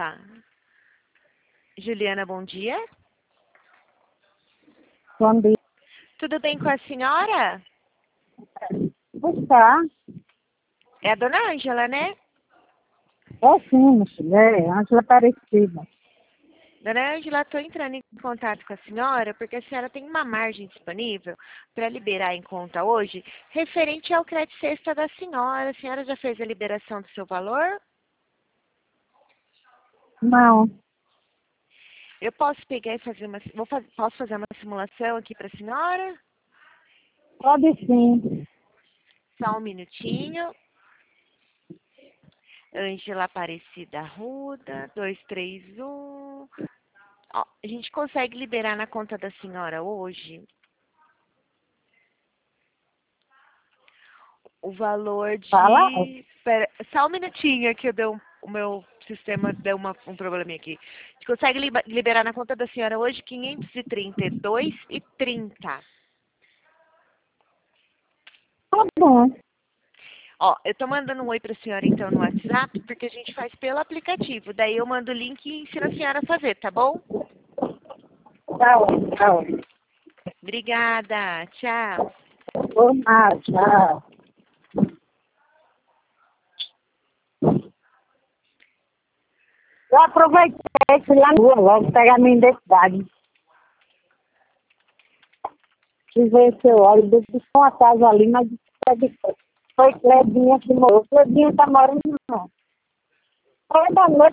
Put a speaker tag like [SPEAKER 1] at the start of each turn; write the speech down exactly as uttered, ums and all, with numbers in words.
[SPEAKER 1] Tá. Juliana, bom dia.
[SPEAKER 2] Bom dia.
[SPEAKER 1] Tudo bem com a senhora?
[SPEAKER 2] Está?
[SPEAKER 1] É a dona Ângela, né?
[SPEAKER 2] É sim, minha filha. É, Ângela Aparecida.
[SPEAKER 1] Dona Ângela, estou entrando em contato com a senhora porque a senhora tem uma margem disponível para liberar em conta hoje, referente ao crédito sexta da senhora. A senhora já fez a liberação do seu valor?
[SPEAKER 2] Não.
[SPEAKER 1] Eu posso pegar e fazer uma... Vou faz, posso fazer uma simulação aqui para a senhora?
[SPEAKER 2] Pode sim.
[SPEAKER 1] Só um minutinho. Ângela Aparecida Arruda, dois três um. Ó, a gente consegue liberar na conta da senhora hoje o valor
[SPEAKER 2] Fala.
[SPEAKER 1] de... Espera, só um minutinho que eu dei um, o meu sistema deu uma, um probleminha aqui. A gente consegue liba- liberar na conta da senhora hoje quinhentos e trinta e dois e trinta.
[SPEAKER 2] Tá bom.
[SPEAKER 1] Ó, eu tô mandando um oi pra senhora então no WhatsApp, porque a gente faz pelo aplicativo. Daí eu mando o link e ensino a senhora a fazer, tá bom?
[SPEAKER 2] Tá bom, tá bom.
[SPEAKER 1] Obrigada, tchau.
[SPEAKER 2] Ô, Mar, tchau. Eu aproveitei e fui lá na rua logo pegar minha identidade. Quis ver se eu olho, disse que uma casa ali, mas foi Clebinha que morou. Clebinha tá morando não. Toda noite